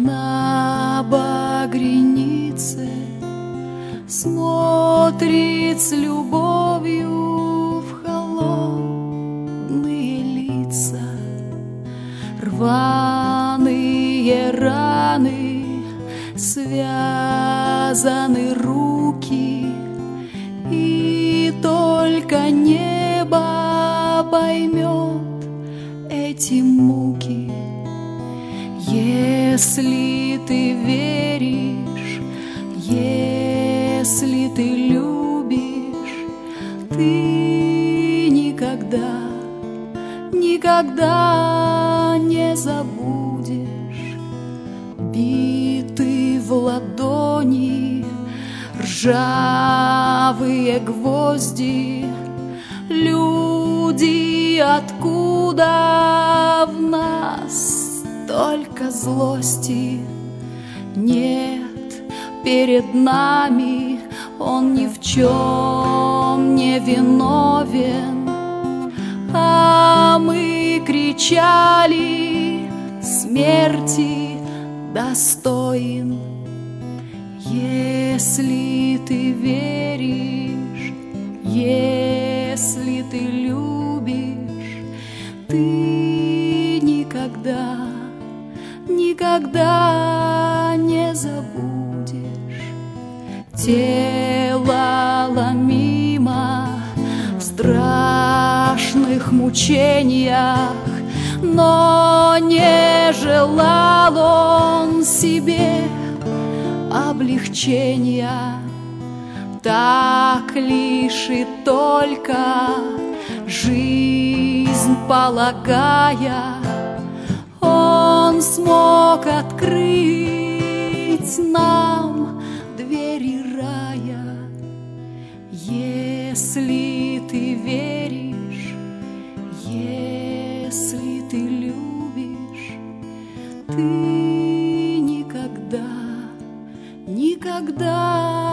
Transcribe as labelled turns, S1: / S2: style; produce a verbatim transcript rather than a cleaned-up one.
S1: на багрянице смотрит с любовью в холодные лица. Рваные раны, связаны руки, и только небо поймет эти муки. Если ты веришь, если ты любишь, ты никогда, никогда не забудешь. Биты в ладони, ржавые гвозди, люди, откуда в нас только злости. Нет, перед нами он ни в чем не виновен, а мы кричали: смерти достоин. Если ты веришь, если ты любишь, ты никогда, никогда не забудешь. Тело ломимо в страшных мучениях, но не желал он себе облегчения. Так лишь и только жизнь полагая, он смог открыть нам двери рая. Если ты веришь, если ты любишь, ты никогда, никогда